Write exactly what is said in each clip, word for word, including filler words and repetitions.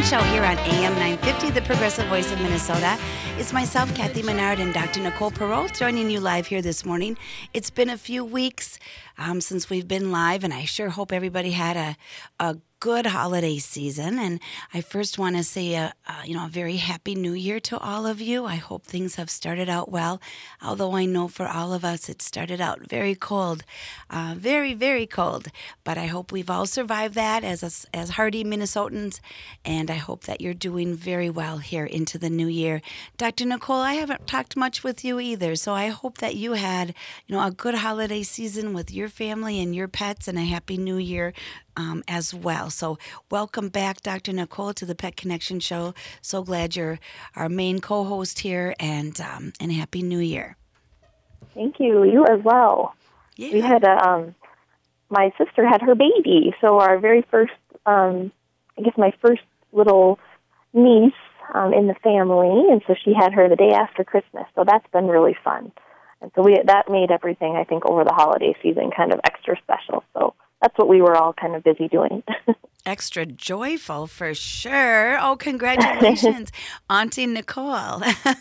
Show here on A M nine fifty, the Progressive Voice of Minnesota. It's myself, Kathy Menard, and Doctor Nicole Perrault joining you live here this morning. It's been a few weeks um, since we've been live, and I sure hope everybody had a, a good holiday season. And I first want to say a, a you know a very happy New Year to all of you. I hope things have started out well, although I know for all of us it started out very cold, uh, very very cold. But I hope we've all survived that as a, as hardy Minnesotans, and I hope that you're doing very well here into the new year. Doctor Nicole, I haven't talked much with you either, so I hope that you had you know a good holiday season with your family and your pets, and a happy New Year Um, as well. So welcome back, Doctor Nicole, to the Pet Connection Show. So glad you're our main co-host here, and um, and Happy New Year. Thank you. You as well. Yeah. We had a, um, my sister had her baby, so our very first, um, I guess my first little niece um, in the family, and so she had her the day after Christmas. So that's been really fun, and so we that made everything, I think, over the holiday season kind of extra special. So that's what we were all kind of busy doing. Extra joyful for sure. Oh, congratulations, Auntie Nicole.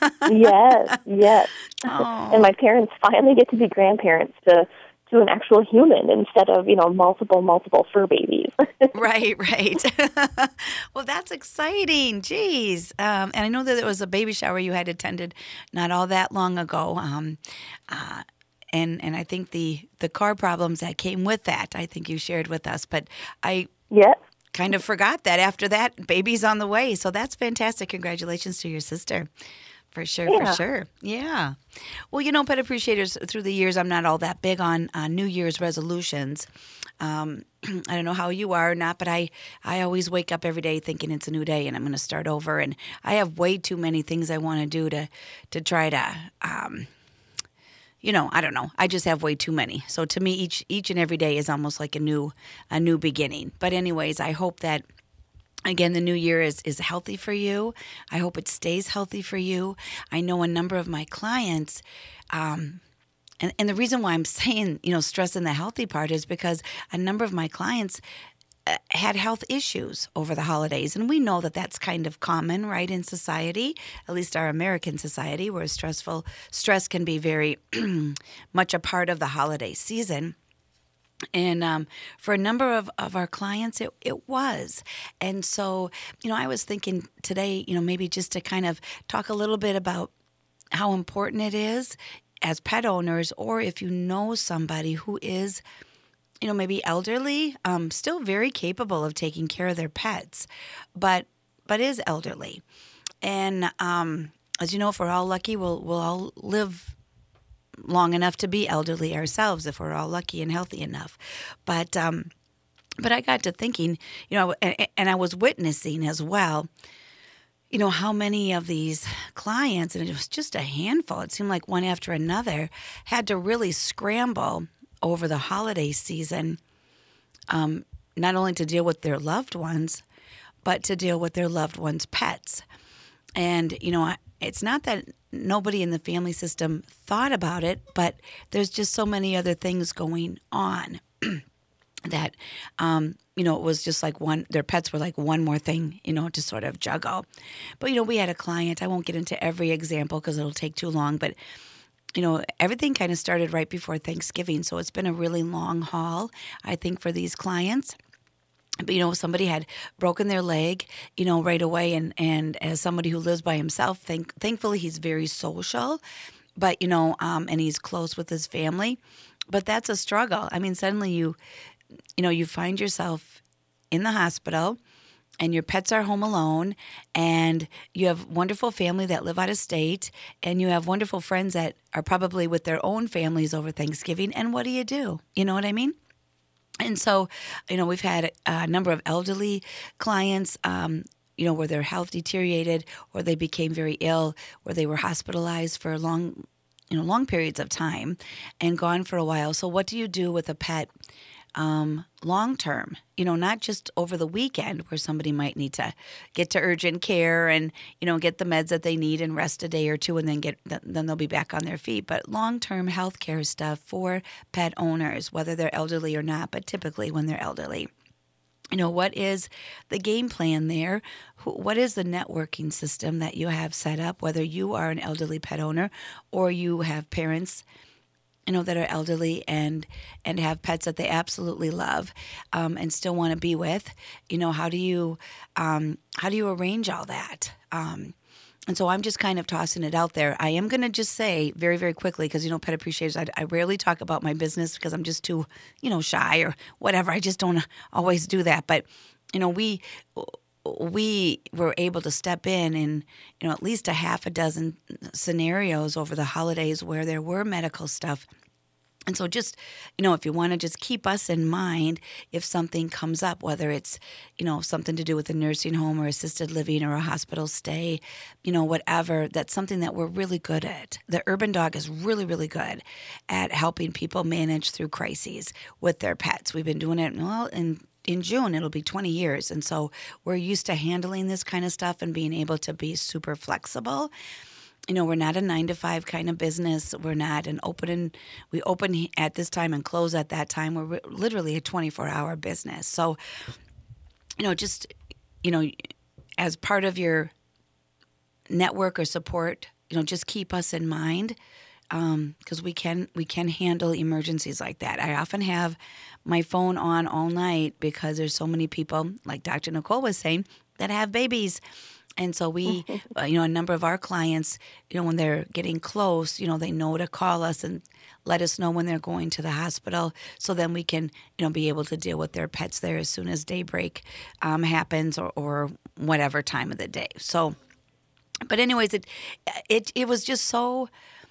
Yes, yes. Oh. And my parents finally get to be grandparents to to an actual human instead of, you know, multiple, multiple fur babies. Right, right. Well, that's exciting. Jeez. Um, and I know that there was a baby shower you had attended not all that long ago. Um, uh, And and I think the, the car problems that came with that, I think you shared with us. But I Yes. kind of forgot that after that, baby's on the way. So that's fantastic. Congratulations to your sister. For sure, Yeah. for sure. Yeah. Well, you know, Pet Appreciators, through the years, I'm not all that big on uh, New Year's resolutions. Um, I don't know how you are or not, but I, I always wake up every day thinking it's a new day and I'm going to start over. And I have way too many things I want to do to, to try to... Um, You know, I don't know. I just have way too many. So to me, each each and every day is almost like a new a new beginning. But anyways, I hope that, again, the new year is, is healthy for you. I hope it stays healthy for you. I know a number of my clients, um, and, and the reason why I'm saying, you know, stressing the healthy part is because a number of my clients uh, had health issues over the holidays. And we know that that's kind of common, right, in society, at least our American society, where stressful stress can be very much a part of the holiday season. And um, for a number of, of our clients, it, it was. And so, you know, I was thinking today, you know, maybe just to kind of talk a little bit about how important it is as pet owners, or if you know somebody who is, you know, maybe elderly, um, still very capable of taking care of their pets, but but is elderly. And um, as you know, if we're all lucky, we'll we'll all live long enough to be elderly ourselves if we're all lucky and healthy enough. But um, but I got to thinking, you know, and, and I was witnessing as well, you know, how many of these clients, and it was just a handful, it seemed like one after another, had to really scramble over the holiday season, um, not only to deal with their loved ones, but to deal with their loved ones' pets. And, you know, it's not that nobody in the family system thought about it, but there's just so many other things going on that, um, you know, it was just like one, their pets were like one more thing, you know, to sort of juggle. But, you know, we had a client, I won't get into every example because it'll take too long, but you know, everything kind of started right before Thanksgiving, so it's been a really long haul, I think, for these clients. But, you know, somebody had broken their leg, you know, right away, and, and as somebody who lives by himself, thank, thankfully he's very social, but, you know, um, and he's close with his family. But that's a struggle. I mean, suddenly you, you know, you find yourself in the hospital, and your pets are home alone, and you have wonderful family that live out of state, and you have wonderful friends that are probably with their own families over Thanksgiving, and what do you do? You know what I mean? And so, you know, we've had a number of elderly clients, um, you know, where their health deteriorated, or they became very ill, or they were hospitalized for long, you know, long periods of time and gone for a while. So what do you do with a pet Um, long term, you know, not just over the weekend where somebody might need to get to urgent care and, you know, get the meds that they need and rest a day or two and then get, then they'll be back on their feet. But long-term health care stuff for pet owners, whether they're elderly or not, but typically when they're elderly. You know, what is the game plan there? Who- What is the networking system that you have set up, whether you are an elderly pet owner or you have parents, you know, that are elderly and and have pets that they absolutely love, um, and still want to be with. You know, how do you um, how do you arrange all that? Um, and so I'm just kind of tossing it out there. I am going to just say very, very quickly, because, you know, pet appreciators, I, I rarely talk about my business because I'm just too, you know, shy or whatever. I just don't always do that. But, you know, we we were able to step in in, you know, at least a half a dozen scenarios over the holidays where there were medical stuff. And so just, you know, if you want to just keep us in mind if something comes up, whether it's, you know, something to do with a nursing home or assisted living or a hospital stay, you know, whatever, that's something that we're really good at. The Urban Dog is really, really good at helping people manage through crises with their pets. We've been doing it, well, in in June, it'll be twenty years. And so we're used to handling this kind of stuff and being able to be super flexible. You know, we're not a nine to five kind of business. We're not an open and we open at this time and close at that time. We're literally a twenty-four hour business. So, you know, just, you know, as part of your network or support, you know, just keep us in mind, because um, we can we can handle emergencies like that. I often have my phone on all night because there's so many people, like Doctor Nicole was saying, that have babies. And so we, uh, you know, a number of our clients, you know, when they're getting close, you know, they know to call us and let us know when they're going to the hospital, so then we can, you know, be able to deal with their pets there as soon as daybreak um, happens, or, or whatever time of the day. So, but anyways, it it it was just so,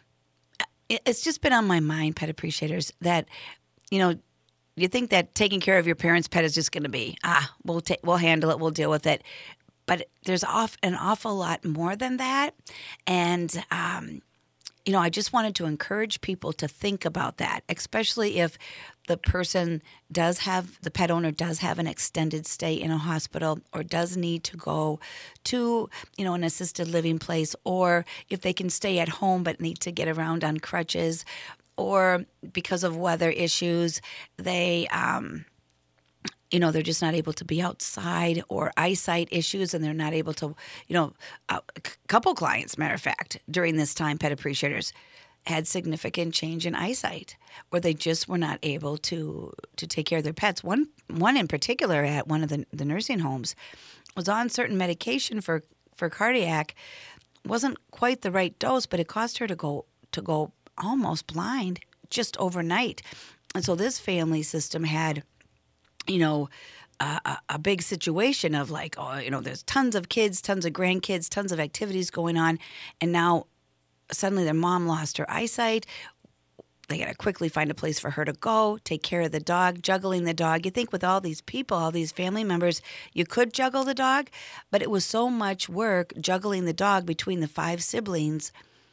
it, it's just been on my mind, pet appreciators, that, you know, you think that taking care of your parents' pet is just going to be, ah, we'll ta- we'll handle it, we'll deal with it. But there's off an awful lot more than that. And, um, you know, I just wanted to encourage people to think about that, especially if the person does have, the pet owner does have an extended stay in a hospital, or does need to go to, you know, an assisted living place, or if they can stay at home but need to get around on crutches, or because of weather issues, they, um, you know, they're just not able to be outside, or eyesight issues, and they're not able to, you know, a couple clients, matter of fact, during this time, pet appreciators had significant change in eyesight, where they just were not able to to take care of their pets. One one in particular at one of the, the nursing homes was on certain medication for, for cardiac, wasn't quite the right dose, but it caused her to go to go almost blind just overnight. And so this family system had, you know, a, a big situation of like, oh, you know, there's tons of kids, tons of grandkids, tons of activities going on. And now suddenly their mom lost her eyesight. They got to quickly find a place for her to go, take care of the dog, juggling the dog. You think with all these people, all these family members, you could juggle the dog, but it was so much work juggling the dog between the five siblings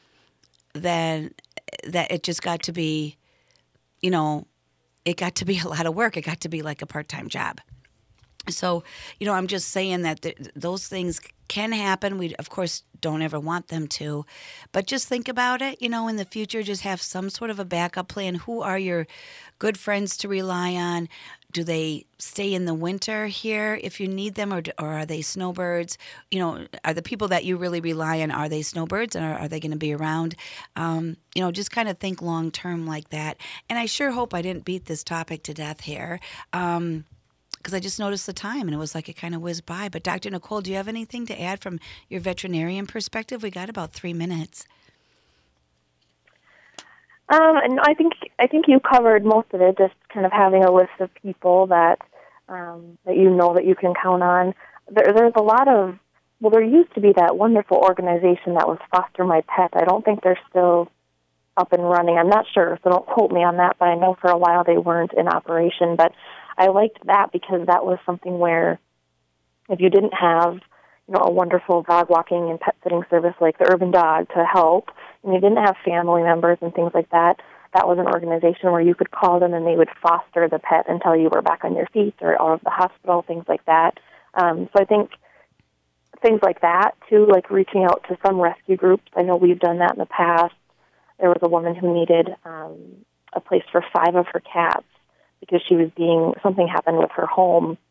then that it just got to be, you know, it got to be a lot of work. It got to be like a part-time job. So, you know, I'm just saying that th- those things can happen. We, of course, don't ever want them to. But just think about it, you know, in the future, just have some sort of a backup plan. Who are your good friends to rely on? Do they stay in the winter here if you need them, or, or are they snowbirds? You know, are the people that you really rely on, are they snowbirds, and are, are they going to be around? Um, you know, just kind of think long-term like that. And I sure hope I didn't beat this topic to death here. Um because I just noticed the time, and it was like it kind of whizzed by. But Doctor Nicole, do you have anything to add from your veterinarian perspective? We got about three minutes. Um, and I think I think you covered most of it. Just kind of having a list of people that um, that you know that you can count on. There, there's a lot of well, there used to be that wonderful organization that was Foster My Pet. I don't think they're still up and running. I'm not sure, so don't quote me on that. But I know for a while they weren't in operation. But I liked that because that was something where if you didn't have, you know, a wonderful dog walking and pet sitting service like the Urban Dog to help, and you didn't have family members and things like that, that was an organization where you could call them and they would foster the pet until you were back on your feet or out of the hospital, things like that. Um, so I think things like that, too, like reaching out to some rescue groups. I know we've done that in the past. There was a woman who needed um, a place for five of her cats because she was being, something happened with her home,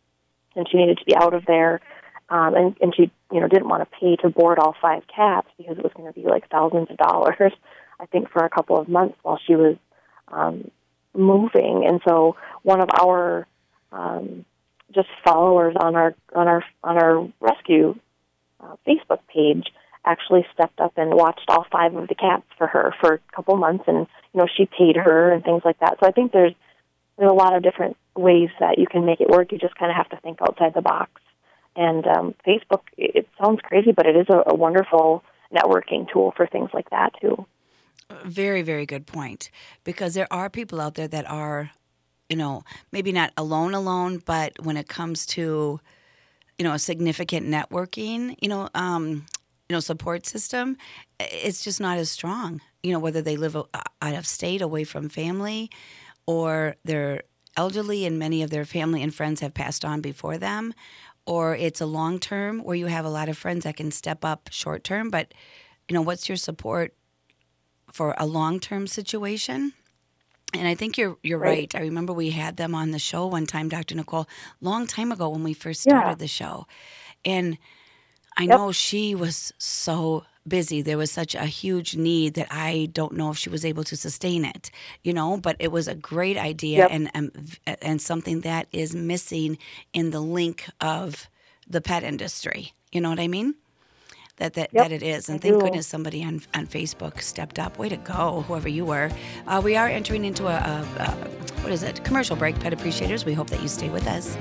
and she needed to be out of there. Um, and, and she, you know, didn't want to pay to board all five cats because it was going to be like thousands of dollars, I think, for a couple of months while she was um, moving. And so one of our um, just followers on our on our on our rescue uh, Facebook page actually stepped up and watched all five of the cats for her for a couple months, and you know, she paid her and things like that. So I think there's there's a lot of different ways that you can make it work. You just kind of have to think outside the box. And um, Facebook, it sounds crazy, but it is a, a wonderful networking tool for things like that, too. Very, very good point. Because there are people out there that are, you know, maybe not alone, alone, but when it comes to, you know, a significant networking, you know, um, you know, support system, it's just not as strong. You know, whether they live out of state, away from family, or they're elderly and many of their family and friends have passed on before them, or it's a long term where you have a lot of friends that can step up short term. But, you know, what's your support for a long term situation? And I think you're you're right. right. I remember we had them on the show one time, Doctor Nicole, long time ago when we first started yeah. the show. And I yep. know she was so busy. There was such a huge need that I don't know if she was able to sustain it, you know, but it was a great idea yep. and, and and something that is missing in the link of the pet industry. You know what I mean? That that, yep. that it is. And I thank do. goodness somebody on, on Facebook stepped up. Way to go, whoever you were. Uh, we are entering into a, a, a, what is it, commercial break, Pet Appreciators. We hope that you stay with us.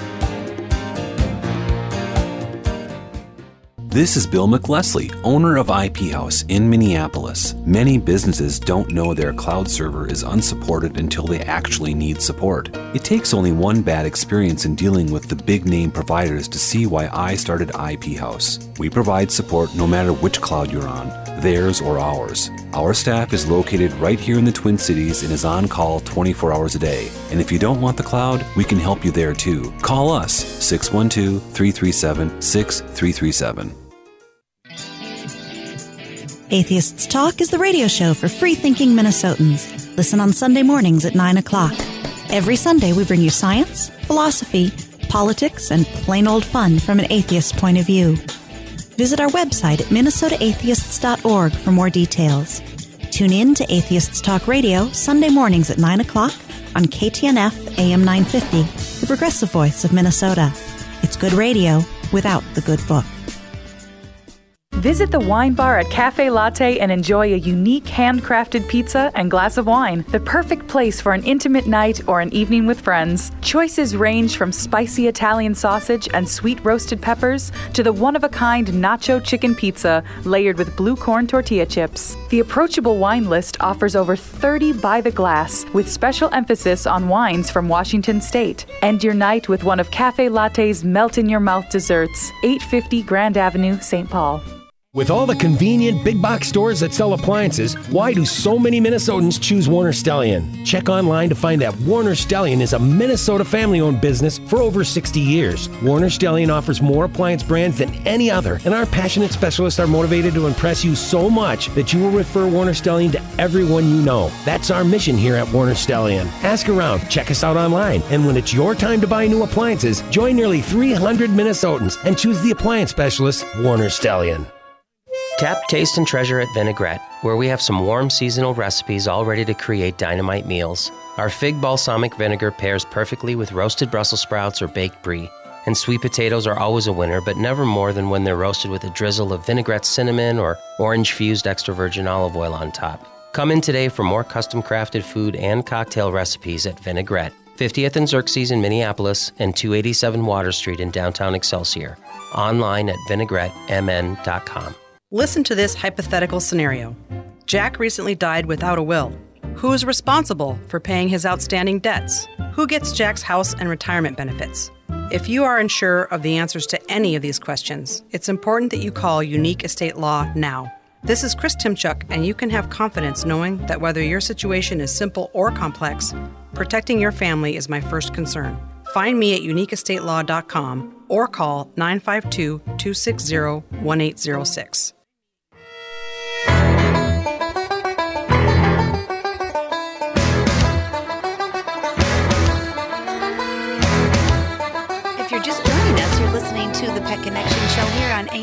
This is Bill McLesley, owner of I P House in Minneapolis. Many businesses don't know their cloud server is unsupported until they actually need support. It takes only one bad experience in dealing with the big name providers to see why I started I P House. We provide support no matter which cloud you're on, theirs or ours. Our staff is located right here in the Twin Cities and is on call twenty-four hours a day. And if you don't want the cloud, we can help you there too. Call us, six one two, three three seven, six three three seven. Atheists Talk is the radio show for free-thinking Minnesotans. Listen on Sunday mornings at nine o'clock. Every Sunday we bring you science, philosophy, politics, and plain old fun from an atheist's point of view. Visit our website at minnesota atheists dot org for more details. Tune in to Atheists Talk Radio Sunday mornings at nine o'clock on K T N F A M nine fifty, the progressive voice of Minnesota. It's good radio without the good book. Visit the wine bar at Cafe Latte and enjoy a unique handcrafted pizza and glass of wine. The perfect place for an intimate night or an evening with friends. Choices range from spicy Italian sausage and sweet roasted peppers to the one-of-a-kind nacho chicken pizza layered with blue corn tortilla chips. The approachable wine list offers over thirty by the glass with special emphasis on wines from Washington State. End your night with one of Cafe Latte's melt-in-your-mouth desserts, eight fifty Grand Avenue, Saint Paul. With all the convenient big box stores that sell appliances, why do so many Minnesotans choose Warner Stellian? Check online to find that Warner Stellian is a Minnesota family-owned business for over sixty years. Warner Stellian offers more appliance brands than any other, and our passionate specialists are motivated to impress you so much that you will refer Warner Stellian to everyone you know. That's our mission here at Warner Stellian. Ask around, check us out online, and when it's your time to buy new appliances, join nearly three hundred Minnesotans and choose the appliance specialist, Warner Stellian. Tap, taste, and treasure at Vinaigrette, where we have some warm seasonal recipes all ready to create dynamite meals. Our fig balsamic vinegar pairs perfectly with roasted Brussels sprouts or baked brie. And sweet potatoes are always a winner, but never more than when they're roasted with a drizzle of vinaigrette cinnamon or orange-fused extra virgin olive oil on top. Come in today for more custom-crafted food and cocktail recipes at Vinaigrette, fiftieth and Xerxes in Minneapolis and two eighty-seven Water Street in downtown Excelsior. Online at vinaigrette m n dot com. Listen to this hypothetical scenario. Jack recently died without a will. Who is responsible for paying his outstanding debts? Who gets Jack's house and retirement benefits? If you are unsure of the answers to any of these questions, it's important that you call Unique Estate Law now. This is Chris Timchuk, and you can have confidence knowing that whether your situation is simple or complex, protecting your family is my first concern. Find me at unique estate law dot com or call nine five two, two six zero, one eight zero six. If you're just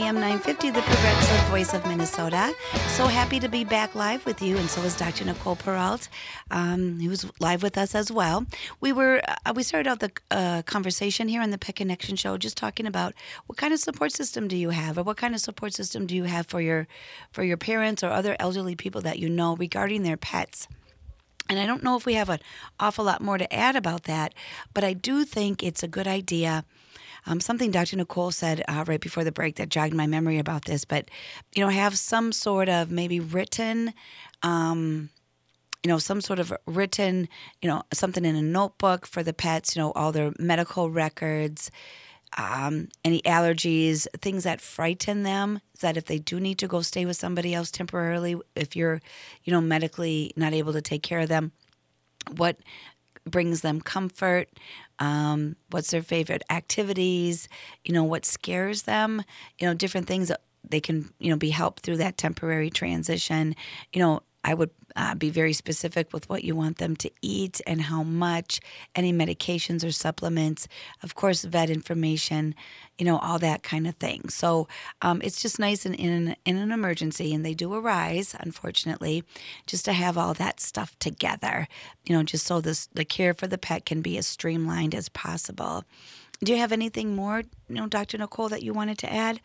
M nine fifty, the progressive voice of Minnesota. So happy to be back live with you, and so is Doctor Nicole Peralt, um, who's live with us as well. We were uh, we started out the uh, conversation here on the Pet Connection Show, just talking about what kind of support system do you have, or what kind of support system do you have for your for your parents or other elderly people that you know regarding their pets. And I don't know if we have an awful lot more to add about that, but I do think it's a good idea. Um, something Doctor Nicole said uh, right before the break that jogged my memory about this, but, you know, have some sort of maybe written, um, you know, some sort of written, you know, something in a notebook for the pets, you know, all their medical records, um, any allergies, things that frighten them, that if they do need to go stay with somebody else temporarily, if you're, you know, medically not able to take care of them, what brings them comfort, um, what's their favorite activities, you know, what scares them, you know, different things that they can, you know, be helped through that temporary transition. You know, I would uh, be very specific with what you want them to eat and how much, any medications or supplements, of course, vet information, you know, all that kind of thing. So um, it's just nice in, in, in an emergency, and they do arise, unfortunately, just to have all that stuff together, you know, just so this, the care for the pet can be as streamlined as possible. Do you have anything more, you know, Doctor Nicole, that you wanted to add?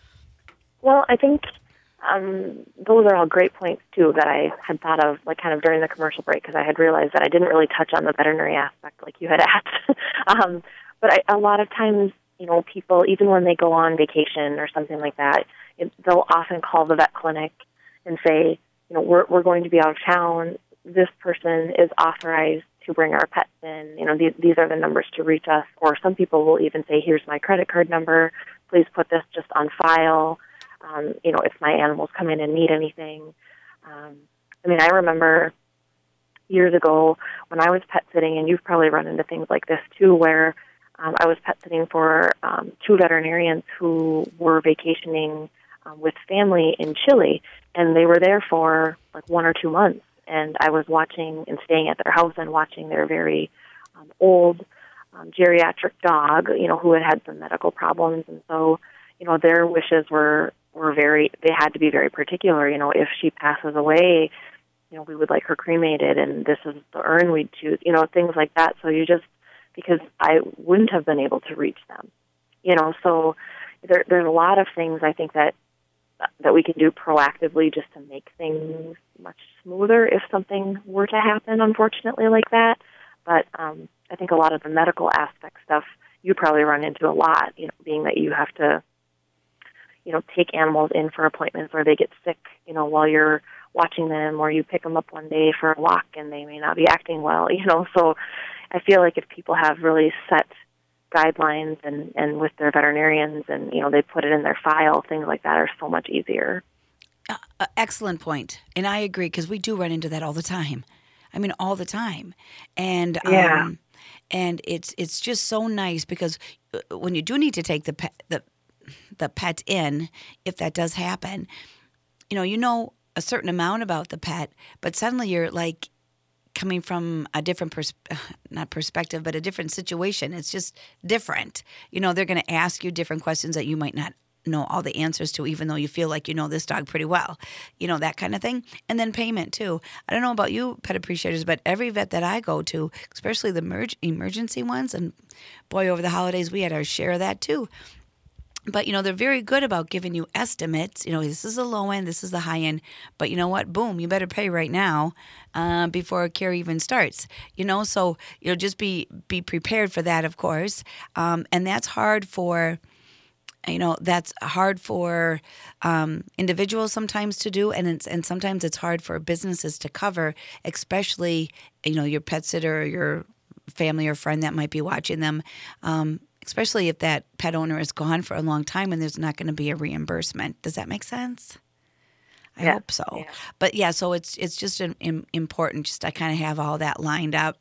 Well, I think Um, those are all great points, too, that I had thought of, like, kind of during the commercial break, because I had realized that I didn't really touch on the veterinary aspect like you had asked. um, but I, a lot of times, you know, people, even when they go on vacation or something like that, it, they'll often call the vet clinic and say, you know, we're, we're going to be out of town. This person is authorized to bring our pets in. You know, these, these are the numbers to reach us. Or some people will even say, here's my credit card number. Please put this just on file. Um, you know, if my animals come in and need anything. Um, I mean, I remember years ago when I was pet sitting, and you've probably run into things like this too, where um, I was pet sitting for um, two veterinarians who were vacationing um, with family in Chile, and they were there for like one or two months. And I was watching and staying at their house and watching their very um, old um, geriatric dog, you know, who had had some medical problems. And so, you know, their wishes were were very, they had to be very particular. You know, if she passes away, you know, we would like her cremated, and this is the urn we'd choose, you know, things like that. So you just, because I wouldn't have been able to reach them, you know, so there, there's a lot of things I think that that we can do proactively just to make things much smoother if something were to happen, unfortunately, like that. But um, I think a lot of the medical aspect stuff you probably run into a lot, you know, being that you have to, you know, take animals in for appointments, or they get sick, you know, while you're watching them, or you pick them up one day for a walk and they may not be acting well, you know. So I feel like if people have really set guidelines and, and with their veterinarians and, you know, they put it in their file, things like that are so much easier. Uh, excellent point. And I agree, because we do run into that all the time. I mean, all the time. And yeah. um, and it's it's just so nice, because when you do need to take the pet, the the pet in, if that does happen, you know, you know a certain amount about the pet, but suddenly you're like coming from a different pers- not perspective, but a different situation. It's just different. You know, they're going to ask you different questions that you might not know all the answers to, even though you feel like you know this dog pretty well, you know, that kind of thing. And then payment too. I don't know about you pet appreciators, but every vet that I go to, especially the emerg- emergency ones, and boy, over the holidays, we had our share of that too. But, you know, they're very good about giving you estimates. You know, this is the low end, this is the high end. But you know what? Boom, you better pay right now uh, before care even starts. You know, so, you know, just be be prepared for that, of course. Um, and that's hard for, you know, that's hard for um, individuals sometimes to do. And, it's, and sometimes it's hard for businesses to cover, especially, you know, your pet sitter or your family or friend that might be watching them. Um Especially if that pet owner is gone for a long time and there's not going to be a reimbursement. Does that make sense? I yeah. hope so. Yeah. But yeah, so it's it's just an, an important just to kind of have all that lined up.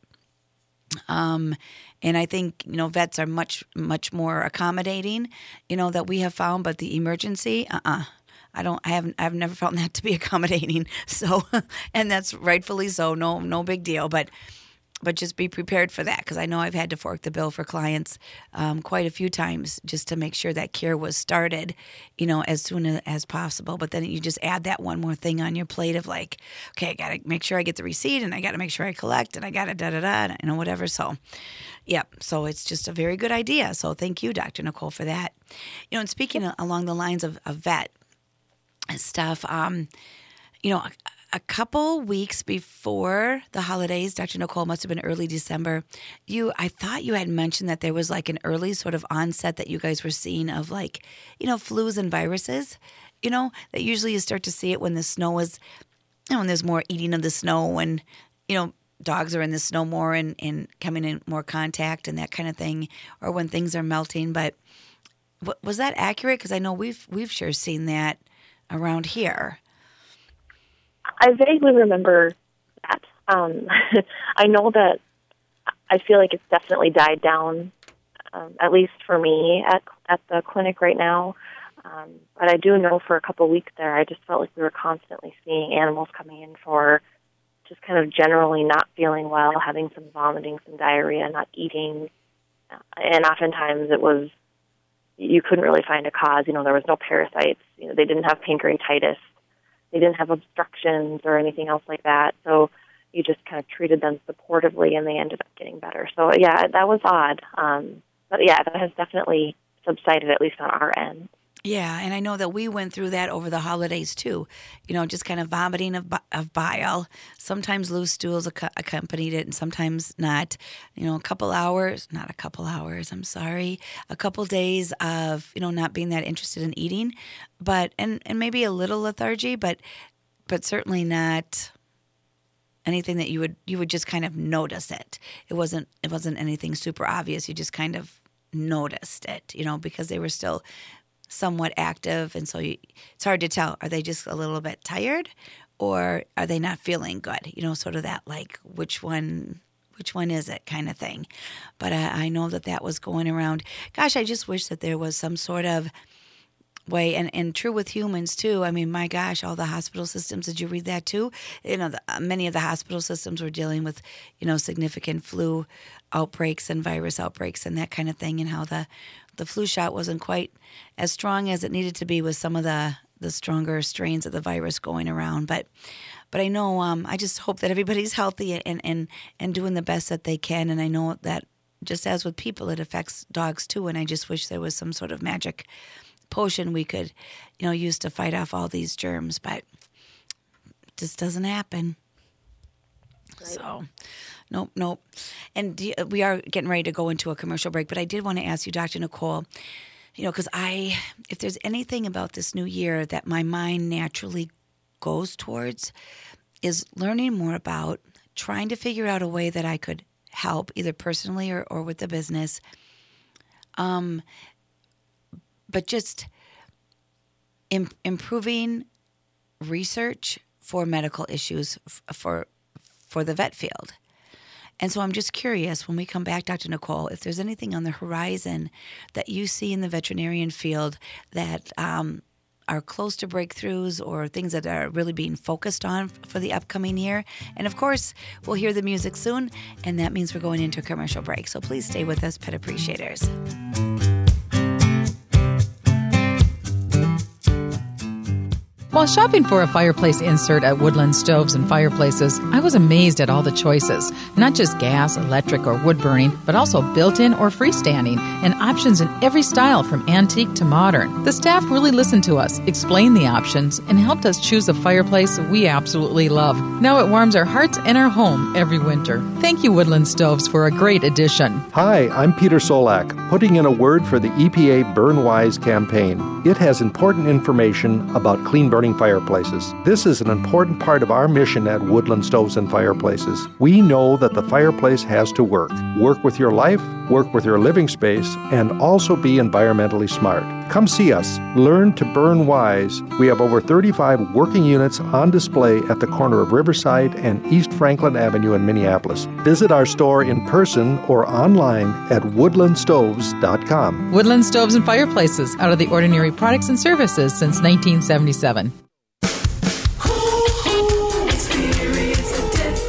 Um, and I think, you know, vets are much, much more accommodating, you know, that we have found. But the emergency, uh-uh. I don't, I haven't, I've never found that to be accommodating. So, and that's rightfully so. No, no big deal. But but just be prepared for that, because I know I've had to fork the bill for clients um, quite a few times just to make sure that care was started, you know, as soon as, as possible. But then you just add that one more thing on your plate of like, okay, I got to make sure I get the receipt, and I got to make sure I collect, and I got to da-da-da, you know, whatever. So, yep. So it's just a very good idea. So thank you, Doctor Nicole, for that. You know, and speaking along the lines of, of vet stuff, um, you know, a couple weeks before the holidays, Doctor Nicole, must have been early December, you, I thought you had mentioned that there was like an early sort of onset that you guys were seeing of like, you know, flus and viruses, you know, that usually you start to see it when the snow is, you know, when there's more eating of the snow and, you know, dogs are in the snow more and, and coming in more contact and that kind of thing, or when things are melting. But w- was that accurate? Because I know we've we've sure seen that around here. I vaguely remember that. Um, I know that I feel like it's definitely died down, um, at least for me at at the clinic right now. Um, but I do know for a couple of weeks there, I just felt like we were constantly seeing animals coming in for just kind of generally not feeling well, having some vomiting, some diarrhea, not eating. And oftentimes it was, you couldn't really find a cause. You know, there was no parasites. You know, they didn't have pancreatitis. They didn't have obstructions or anything else like that. So you just kind of treated them supportively, and they ended up getting better. So, yeah, that was odd. Um, but, yeah, that has definitely subsided, at least on our end. Yeah, and I know that we went through that over the holidays, too. You know, just kind of vomiting of, of bile. Sometimes loose stools ac- accompanied it, and sometimes not. You know, a couple hours, not a couple hours, I'm sorry, a couple days of, you know, not being that interested in eating, but, and, and maybe a little lethargy, but but certainly not anything that you would, you would just kind of notice it. It wasn't, it wasn't anything super obvious. You just kind of noticed it, you know, because they were still somewhat active, and so you, it's hard to tell. Are they just a little bit tired, or are they not feeling good? You know, sort of that like which one, which one is it kind of thing. But I, I know that that was going around. Gosh, I just wish that there was some sort of way, and, and true with humans too. I mean, my gosh, all the hospital systems. Did you read that too? You know, the, many of the hospital systems were dealing with, you know, significant flu outbreaks and virus outbreaks and that kind of thing, and how the the flu shot wasn't quite as strong as it needed to be with some of the, the stronger strains of the virus going around. But but I know, um, I just hope that everybody's healthy and, and, and doing the best that they can. And I know that just as with people, it affects dogs too. And I just wish there was some sort of magic potion we could, you know, use to fight off all these germs. But it just doesn't happen. Right. So... Nope, nope. And we are getting ready to go into a commercial break, but I did want to ask you, Doctor Nicole, you know, because I, if there's anything about this new year that my mind naturally goes towards, is learning more about trying to figure out a way that I could help, either personally or, or with the business. Um, but just im- improving research for medical issues f- for for the vet field. And so I'm just curious, when we come back, Doctor Nicole, if there's anything on the horizon that you see in the veterinarian field that um, are close to breakthroughs or things that are really being focused on for the upcoming year. And of course, we'll hear the music soon, and that means we're going into a commercial break. So please stay with us, Pet Appreciators. While shopping for a fireplace insert at Woodland Stoves and Fireplaces, I was amazed at all the choices. Not just gas, electric, or wood burning, but also built-in or freestanding, and options in every style from antique to modern. The staff really listened to us, explained the options, and helped us choose a fireplace we absolutely love. Now it warms our hearts and our home every winter. Thank you, Woodland Stoves, for a great addition. Hi, I'm Peter Solak, putting in a word for the E P A Burn Wise campaign. It has important information about clean burning fireplaces. This is an important part of our mission at Woodland Stoves and Fireplaces. We know that the fireplace has to work. Work with your life, work with your living space, and also be environmentally smart. Come see us. Learn to burn wise. We have over thirty-five working units on display at the corner of Riverside and East Franklin Avenue in Minneapolis. Visit our store in person or online at woodland stoves dot com. Woodland Stoves and Fireplaces, out of the ordinary products and services since nineteen seventy-seven.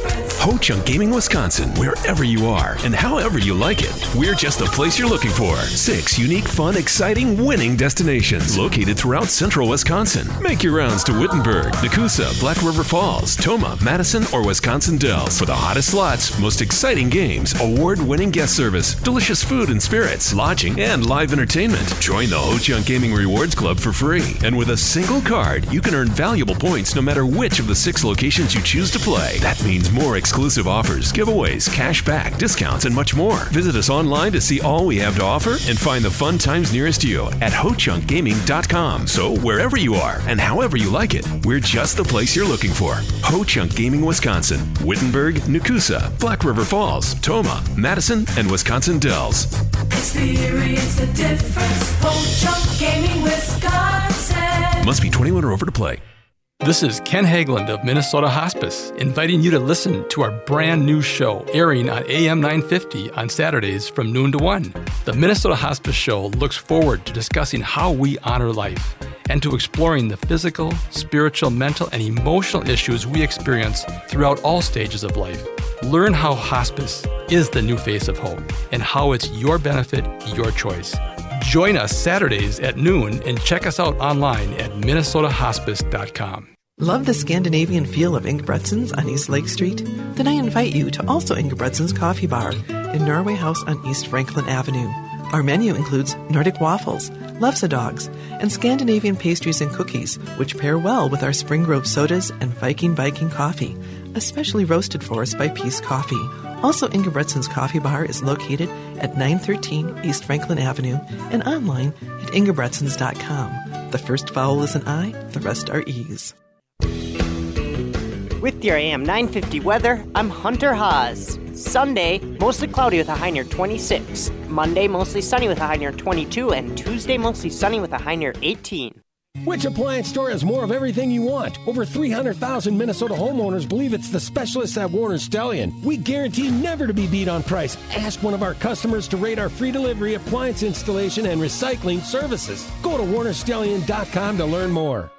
Ho-Chunk Gaming Wisconsin, wherever you are and however you like it. We're just the place you're looking for. Six unique, fun, exciting, winning destinations located throughout central Wisconsin. Make your rounds to Wittenberg, Nakusa, Black River Falls, Toma, Madison, or Wisconsin Dells for the hottest slots, most exciting games, award-winning guest service, delicious food and spirits, lodging, and live entertainment. Join the Ho-Chunk Gaming Rewards Club for free. And with a single card, you can earn valuable points no matter which of the six locations you choose to play. That means more exclusive offers, giveaways, cash back, discounts, and much more. Visit us online to see all we have to offer and find the fun times nearest you at ho chunk gaming dot com. So wherever you are and however you like it, we're just the place you're looking for. Ho-Chunk Gaming Wisconsin, Wittenberg, Nakusa, Black River Falls, Toma, Madison, and Wisconsin Dells. Experience the difference. Ho-Chunk Gaming Wisconsin. Must be twenty-one or over to play. This is Ken Hageland of Minnesota Hospice, inviting you to listen to our brand new show airing on A M nine fifty on Saturdays from noon to one. The Minnesota Hospice Show looks forward to discussing how we honor life and to exploring the physical, spiritual, mental, and emotional issues we experience throughout all stages of life. Learn how hospice is the new face of hope and how it's your benefit, your choice. Join us Saturdays at noon and check us out online at minnesota hospice dot com. Love the Scandinavian feel of Ingebretsen's on East Lake Street? Then I invite you to also Ingebretsen's Coffee Bar in Norway House on East Franklin Avenue. Our menu includes Nordic waffles, lefse dogs, and Scandinavian pastries and cookies, which pair well with our Spring Grove sodas and Viking Viking coffee, especially roasted for us by Peace Coffee. Also, Ingebretsen's Coffee Bar is located at nine thirteen East Franklin Avenue and online at ingebretsens dot com. The first vowel is an I, the rest are E's. With your A M nine fifty weather, I'm Hunter Haas. Sunday, mostly cloudy with a high near twenty-six. Monday, mostly sunny with a high near twenty-two. And Tuesday, mostly sunny with a high near eighteen. Which appliance store has more of everything you want? Over three hundred thousand Minnesota homeowners believe it's the specialists at Warner Stellian. We guarantee never to be beat on price. Ask one of our customers to rate our free delivery, appliance installation, and recycling services. Go to warner stellian dot com to learn more.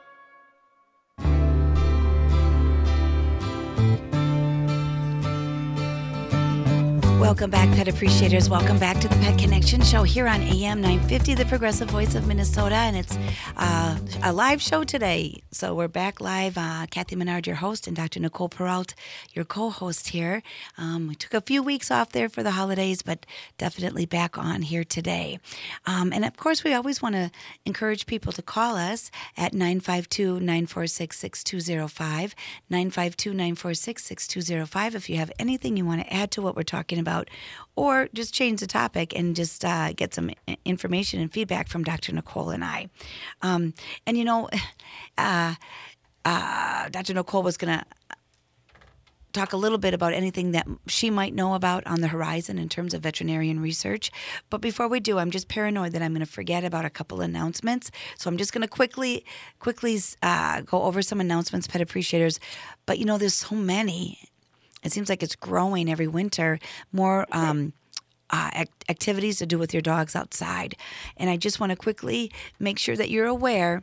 Welcome back, pet appreciators. Welcome back to the Pet Connection Show here on A M nine fifty, the progressive voice of Minnesota, and it's uh, a live show today. So we're back live. Uh, Kathy Menard, your host, and Doctor Nicole Peralt, your co-host here. Um, we took a few weeks off there for the holidays, but definitely back on here today. Um, and of course, we always want to encourage people to call us at nine five two, nine four six, six two zero five, nine five two, nine four six, six two zero five if you have anything you want to add to what we're talking about. Or just change the topic and just uh, get some information and feedback from Doctor Nicole and I. Um, and, you know, uh, uh, Doctor Nicole was going to talk a little bit about anything that she might know about on the horizon in terms of veterinarian research. But before we do, I'm just paranoid that I'm going to forget about a couple announcements. So I'm just going to quickly, quickly uh, go over some announcements, pet appreciators. But, you know, there's so many. It seems like it's growing every winter, more um, uh, act- activities to do with your dogs outside. And I just want to quickly make sure that you're aware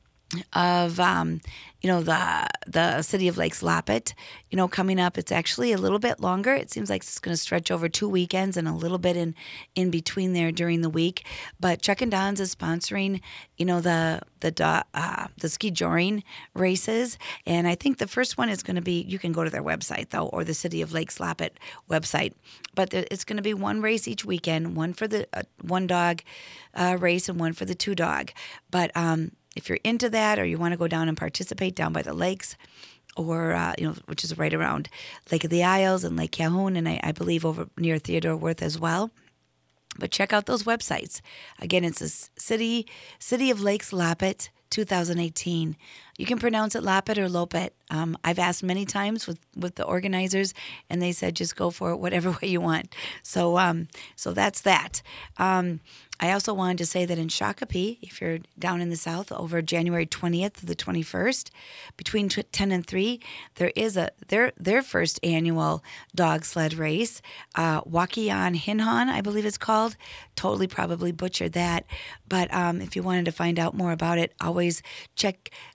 of, um, you know, the the City of Lakes Loppet, you know, coming up. It's actually a little bit longer. It seems like it's going to stretch over two weekends and a little bit in, in between there during the week. But Chuck and Don's is sponsoring, you know, the the uh, the ski joring races. And I think the first one is going to be, you can go to their website, though, or the City of Lakes Loppet website. But there, it's going to be one race each weekend, one for the uh, one dog uh, race and one for the two dog. But um if you're into that, or you want to go down and participate down by the lakes, or, uh, you know, which is right around Lake of the Isles and Lake Calhoun, and I, I believe over near Theodore Wirth as well. But check out those websites. Again, it's the City City of Lakes Loppet two thousand eighteen. You can pronounce it Loppet or Lopet. Um, I've asked many times with, with the organizers, and they said just go for it whatever way you want. So um, so that's that. Um, I also wanted to say that in Shakopee, if you're down in the south, over January twentieth to the twenty-first, between ten and three, there is a their their first annual dog sled race. Uh, Wakian Hinhan, I believe it's called. Totally probably butchered that. But um, if you wanted to find out more about it, always check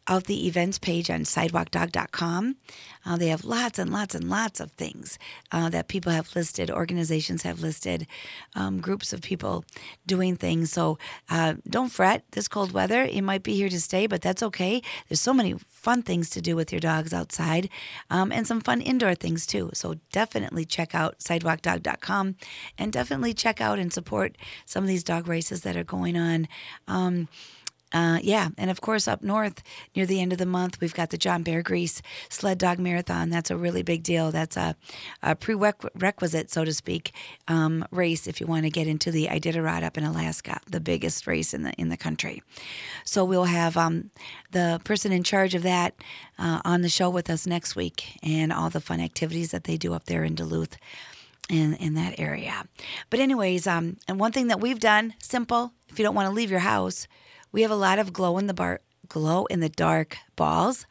out the events page on sidewalk dog dot com. Uh, they have lots and lots and lots of things uh, that people have listed, organizations have listed, um, groups of people doing things. So uh, don't fret, this cold weather, it might be here to stay, but that's okay. There's so many fun things to do with your dogs outside, um, and some fun indoor things too. So definitely check out sidewalk dog dot com, and definitely check out and support some of these dog races that are going on. Um, Uh, yeah, and of course up north near the end of the month, we've got the John Bear Grease Sled Dog Marathon. That's a really big deal. That's a, a prerequisite, so to speak, um, race if you want to get into the Iditarod up in Alaska, the biggest race in the in the country. So we'll have um, the person in charge of that uh, on the show with us next week, and all the fun activities that they do up there in Duluth in, in that area. But anyways, um, and one thing that we've done, simple, if you don't want to leave your house, we have a lot of glow in the bar, glow in the dark balls,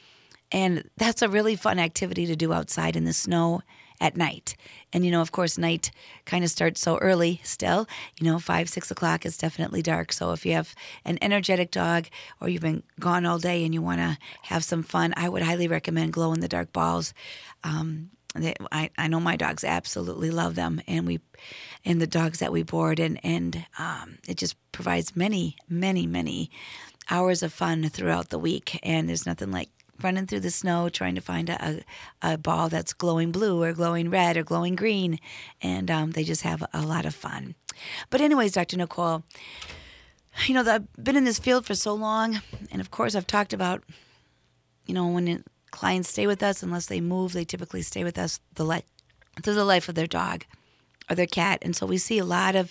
and that's a really fun activity to do outside in the snow at night. And you know, of course, night kind of starts so early still. You know, five, six o'clock is definitely dark. So if you have an energetic dog, or you've been gone all day and you want to have some fun, I would highly recommend glow in the dark balls. Um, They, I, I know my dogs absolutely love them, and we, and the dogs that we board, and and um, it just provides many, many, many hours of fun throughout the week. And there's nothing like running through the snow trying to find a, a, a ball that's glowing blue or glowing red or glowing green, and um, they just have a lot of fun. But anyways, Doctor Nicole, you know, I've been in this field for so long, and of course I've talked about, you know, when it, clients stay with us, unless they move, they typically stay with us the li- through the life of their dog or their cat. And so we see a lot of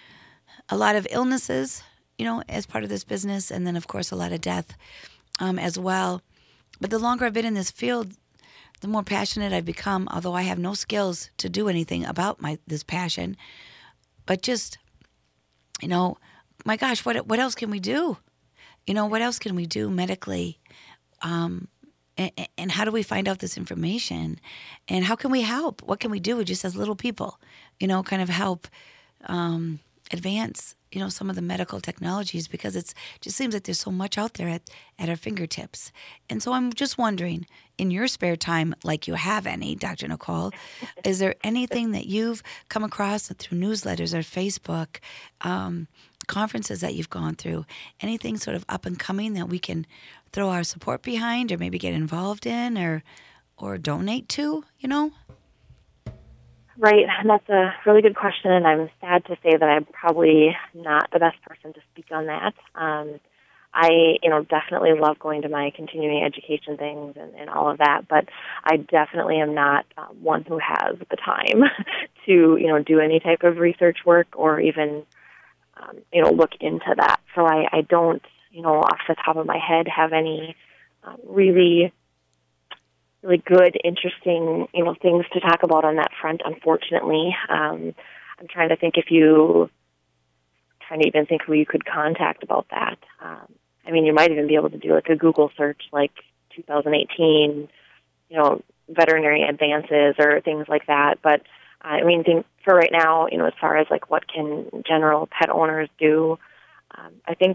a lot of illnesses, you know, as part of this business, and then of course a lot of death um, as well. But the longer I've been in this field, the more passionate I've become, although I have no skills to do anything about my this passion. But just, you know, my gosh, what what else can we do? You know, what else can we do medically? Um And, and how do we find out this information? And how can we help? What can we do just as little people, you know, kind of help um, advance, you know, some of the medical technologies? Because it's just seems like there's so much out there at, at our fingertips. And so I'm just wondering, in your spare time, like you have any, Doctor Nicole, is there anything that you've come across through newsletters or Facebook, um, conferences that you've gone through, anything sort of up and coming that we can throw our support behind, or maybe get involved in, or or donate to, you know? Right, and that's a really good question, and I'm sad to say that I'm probably not the best person to speak on that. Um, I, you know, definitely love going to my continuing education things and, and all of that, but I definitely am not um, one who has the time to, you know, do any type of research work or even, um, you know, look into that. So I, I don't, you know, off the top of my head, have any um, really, really good, interesting, you know, things to talk about on that front, unfortunately. Um, I'm trying to think if you, trying to even think who you could contact about that. Um, I mean, you might even be able to do like a Google search, like two thousand eighteen, you know, veterinary advances or things like that. But, uh, I mean, think for right now, you know, as far as like what can general pet owners do, um, I think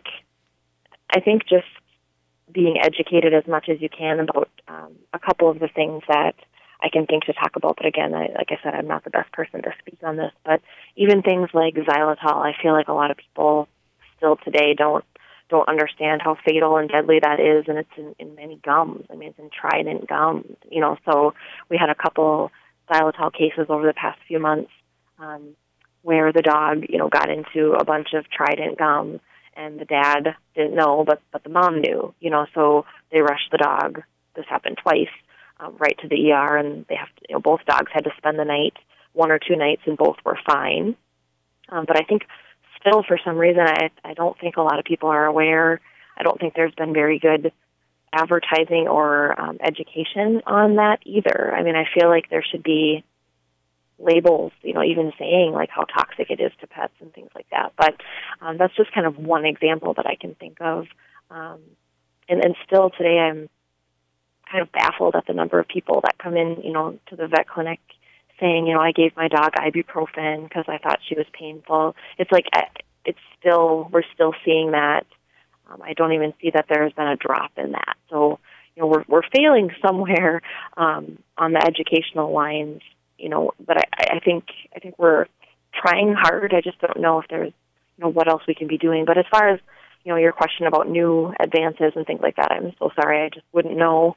I think just being educated as much as you can about um, a couple of the things that I can think to talk about. But again, I, like I said, I'm not the best person to speak on this. But even things like xylitol, I feel like a lot of people still today don't don't understand how fatal and deadly that is, and it's in, in many gums. I mean, it's in Trident gums. You know, so we had a couple xylitol cases over the past few months um, where the dog, you know, got into a bunch of Trident gum. And the dad didn't know, but but the mom knew, you know. So they rushed the dog. This happened twice, um, right to the E R, and they have to, you know, both dogs had to spend the night, one or two nights, and both were fine. Um, but I think still, for some reason, I I don't think a lot of people are aware. I don't think there's been very good advertising or um, education on that either. I mean, I feel like there should be labels, you know, even saying like how toxic it is to pets and things like that. But um, that's just kind of one example that I can think of. Um, and, and still today I'm kind of baffled at the number of people that come in, you know, to the vet clinic saying, you know, I gave my dog ibuprofen because I thought she was painful. It's like, it's still, we're still seeing that Um, I don't even see that there has been a drop in that. So, you know, we're we're failing somewhere um, on the educational lines. You know, but I, I think I think we're trying hard. I just don't know if there's, you know, what else we can be doing. But as far as, you know, your question about new advances and things like that, I'm so sorry. I just wouldn't know.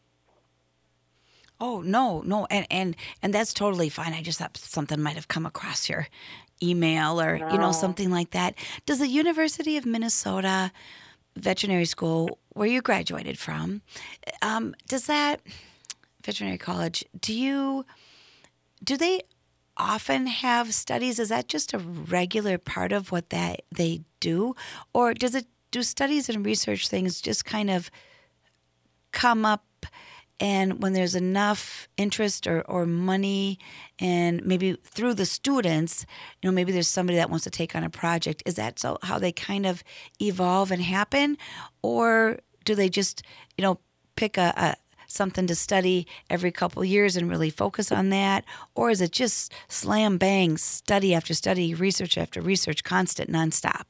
Oh, no, no. And, and, and that's totally fine. I just thought something might have come across your email or, no. you know, something like that. Does the University of Minnesota Veterinary School, where you graduated from, um, does that, veterinary college, do you, do they often have studies? Is that just a regular part of what that they do? Or does it, do studies and research things just kind of come up and when there's enough interest or, or money and maybe through the students, you know, maybe there's somebody that wants to take on a project. Is that so how they kind of evolve and happen? Or do they just, you know, pick a, a something to study every couple of years and really focus on that? Or is it just slam bang, study after study, research after research, constant, nonstop?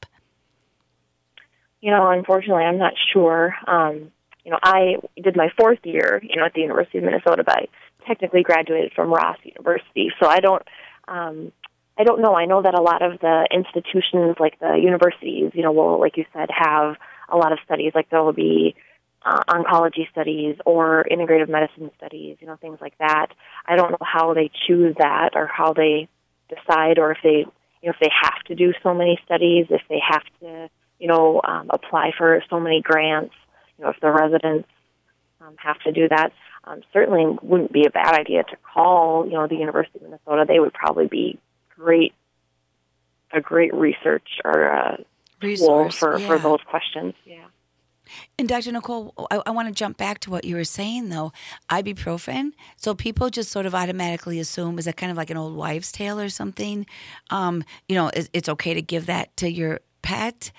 You know, unfortunately, I'm not sure. Um, you know, I did my fourth year, you know, at the University of Minnesota, but I technically graduated from Ross University. So I don't, um, I don't know. I know that a lot of the institutions, like the universities, you know, will, like you said, have a lot of studies. Like there will be uh, oncology studies or integrative medicine studies, you know, things like that. I don't know how they choose that or how they decide, or if they, you know, if they have to do so many studies, if they have to, you know, um, apply for so many grants. You know, if the residents um, have to do that, um, certainly wouldn't be a bad idea to call, you know, the University of Minnesota. They would probably be great, a great research or a tool for, yeah. for those questions. Yeah. And Doctor Nicole, I, I want to jump back to what you were saying, though. Ibuprofen, so people just sort of automatically assume, is that kind of like an old wives' tale or something? Um, you know, it's, it's okay to give that to your pet.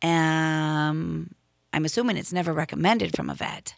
Um, I'm assuming it's never recommended from a vet.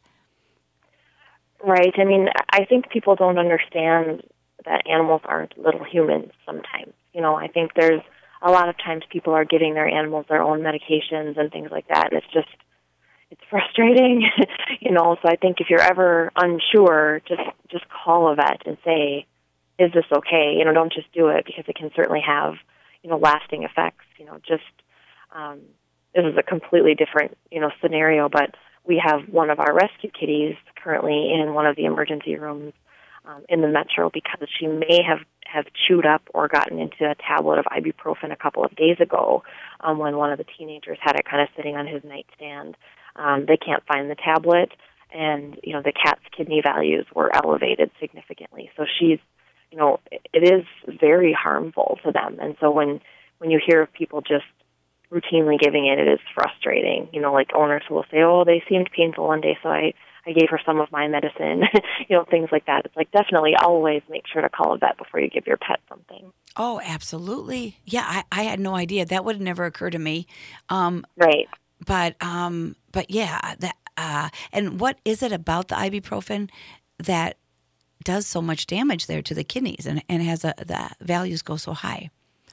Right. I mean, I think people don't understand that animals aren't little humans sometimes. You know, I think there's a lot of times people are giving their animals their own medications and things like that, and it's just, it's frustrating, you know. So I think if you're ever unsure, just just call a vet and say, is this okay? You know, don't just do it, because it can certainly have, you know, lasting effects. You know, just, um, this is a completely different, you know, scenario, but we have one of our rescue kitties currently in one of the emergency rooms um, in the metro because she may have, have chewed up or gotten into a tablet of ibuprofen a couple of days ago um, when one of the teenagers had it kind of sitting on his nightstand. Um, they can't find the tablet, and, you know, the cat's kidney values were elevated significantly. So she's, you know, it is very harmful to them. And so when, when you hear of people just routinely giving it, it is frustrating. You know, like owners will say, oh, they seemed painful one day, so I, I gave her some of my medicine, you know, things like that. It's like, definitely always make sure to call a vet before you give your pet something. Oh, absolutely. Yeah, I, I had no idea. That would never occur to me. Um, right. But, um, but yeah, that, uh, and what is it about the ibuprofen that does so much damage there to the kidneys and, and has a, the values go so high?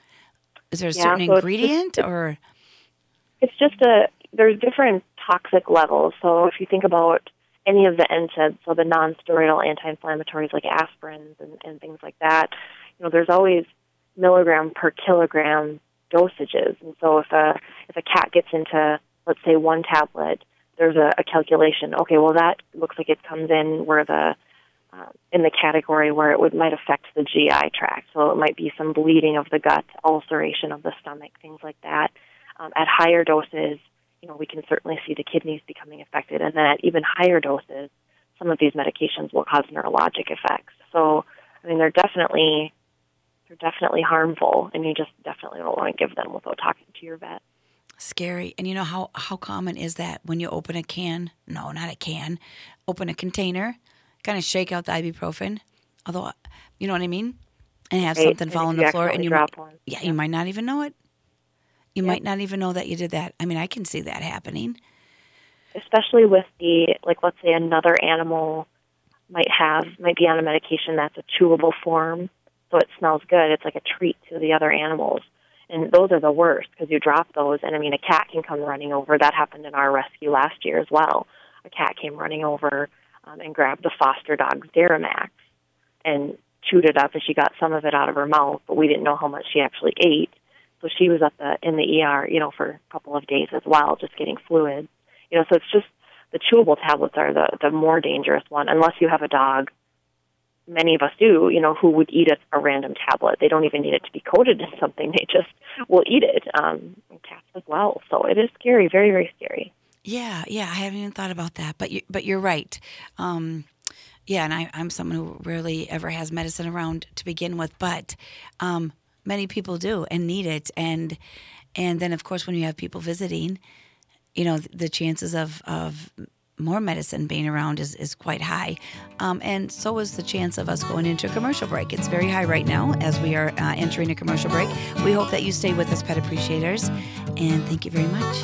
Is there a yeah, certain so ingredient it's just, or? It's just a, there's different toxic levels. So if you think about any of the N SAIDs, so the non-steroidal anti-inflammatories like aspirins and, and things like that, you know, there's always milligram per kilogram dosages. And so if a, if a cat gets into, let's say, one tablet, there's a, a calculation. Okay, well, that looks like it comes in where the, Uh, in the category where it would might affect the G I tract. So it might be some bleeding of the gut, ulceration of the stomach, things like that. Um, at higher doses, you know, we can certainly see the kidneys becoming affected. And then at even higher doses, some of these medications will cause neurologic effects. So, I mean, they're definitely they're definitely harmful, and you just definitely don't want to give them without talking to your vet. Scary. And you know how, how common is that when you open a can? No, not a can. Open a container, kind of shake out the ibuprofen, although, you know what I mean? And have Right. something And fall on if you the floor. And you accidentally might, drop one. yeah, you might not even know it. You Yep. might not even know that you did that. I mean, I can see that happening. Especially with the, like, let's say another animal might have, might be on a medication that's a chewable form, so it smells good. It's like a treat to the other animals. And those are the worst because you drop those, and I mean, a cat can come running over. That happened in our rescue last year as well. A cat came running over um, and grabbed the foster dog's Duramax and chewed it up, and she got some of it out of her mouth, but we didn't know how much she actually ate. So she was at the in the E R, you know, for a couple of days as well, just getting fluids. You know, so it's just the chewable tablets are the the more dangerous one, unless you have a dog. Many of us do, you know, who would eat a, a random tablet. They don't even need it to be coated in something. They just will eat it. Um, and cats as well. So it is scary, very, very scary. Yeah, yeah, I haven't even thought about that. But you, but you're right. Um, yeah, and I, I'm someone who rarely ever has medicine around to begin with. But um, many people do and need it. And and then, of course, when you have people visiting, you know, the chances of, of more medicine being around is, is quite high. Um, and so is the chance of us going into a commercial break. It's very high right now as we are uh, entering a commercial break. We hope that you stay with us, Pet Appreciators, and thank you very much.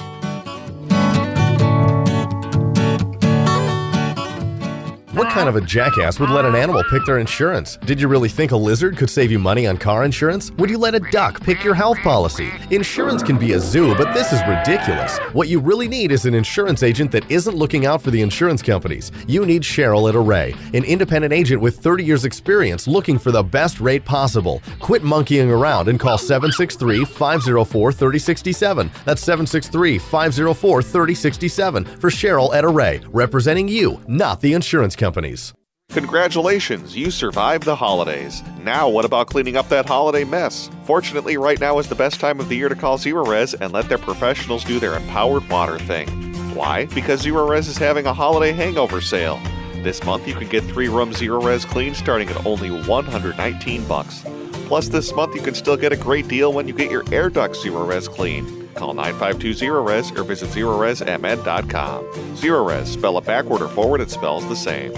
What kind of a jackass would let an animal pick their insurance? Did you really think a lizard could save you money on car insurance? Would you let a duck pick your health policy? Insurance can be a zoo, but this is ridiculous. What you really need is an insurance agent that isn't looking out for the insurance companies. You need Cheryl at Array, an independent agent with thirty years experience looking for the best rate possible. Quit monkeying around and call seven six three, five zero four, three zero six seven. That's seven six three, five zero four, three zero six seven for Cheryl at Array, representing you, not the insurance companies. Congratulations, you survived the holidays. Now what about cleaning up that holiday mess? Fortunately, right now is the best time of the year to call Zerorez and let their professionals do their empowered water thing. Why? Because Zerorez is having a holiday hangover sale. This month you can get three rooms Zerorez clean starting at only one hundred nineteen bucks. Plus this month you can still get a great deal when you get your air ducts Zerorez clean. Call nine five two Zerorez or visit Zerorez M N dot com. Zerorez, spell it backward or forward, it spells the same.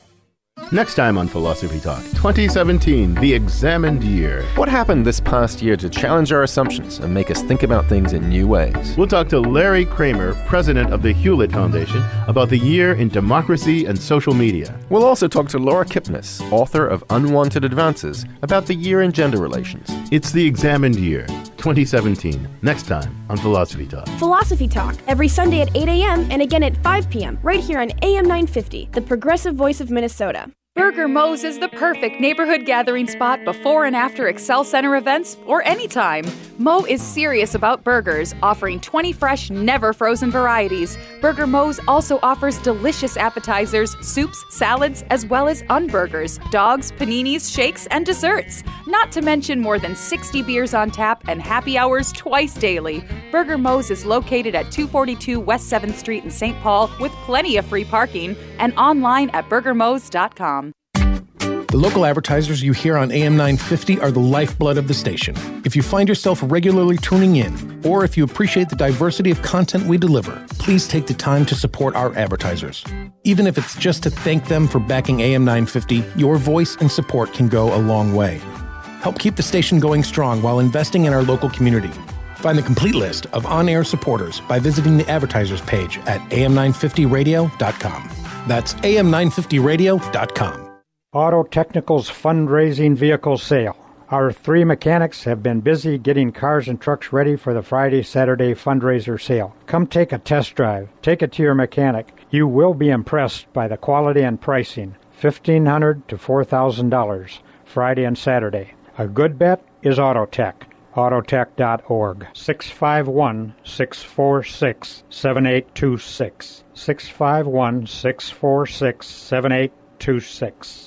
Next time on Philosophy Talk, twenty seventeen, the examined year. What happened this past year to challenge our assumptions and make us think about things in new ways? We'll talk to Larry Kramer, president of the Hewlett Foundation, about the year in democracy and social media. We'll also talk to Laura Kipnis, author of Unwanted Advances, about the year in gender relations. It's the examined year, twenty seventeen. Next time on Philosophy Talk. Philosophy Talk, every Sunday at eight a.m. and again at five p.m. right here on A M nine fifty, the progressive voice of Minnesota. Burger Mo's is the perfect neighborhood gathering spot before and after Excel Center events or anytime. Mo is serious about burgers, offering twenty fresh, never frozen varieties. Burger Mo's also offers delicious appetizers, soups, salads, as well as unburgers, dogs, paninis, shakes, and desserts. Not to mention more than sixty beers on tap and happy hours twice daily. Burger Mo's is located at two forty-two West seventh Street in Saint Paul with plenty of free parking and online at burger mos dot com. The local advertisers you hear on A M nine fifty are the lifeblood of the station. If you find yourself regularly tuning in, or if you appreciate the diversity of content we deliver, please take the time to support our advertisers. Even if it's just to thank them for backing A M nine fifty, your voice and support can go a long way. Help keep the station going strong while investing in our local community. Find the complete list of on-air supporters by visiting the advertisers page at A M nine fifty radio dot com. That's A M nine fifty radio dot com. Auto Technical's fundraising vehicle sale. Our three mechanics have been busy getting cars and trucks ready for the Friday, Saturday fundraiser sale. Come take a test drive. Take it to your mechanic. You will be impressed by the quality and pricing. fifteen hundred dollars to four thousand dollars, Friday and Saturday. A good bet is Autotech. Autotech dot org. six five one, six four six, seven eight two six. six five one, six four six, seven eight two six.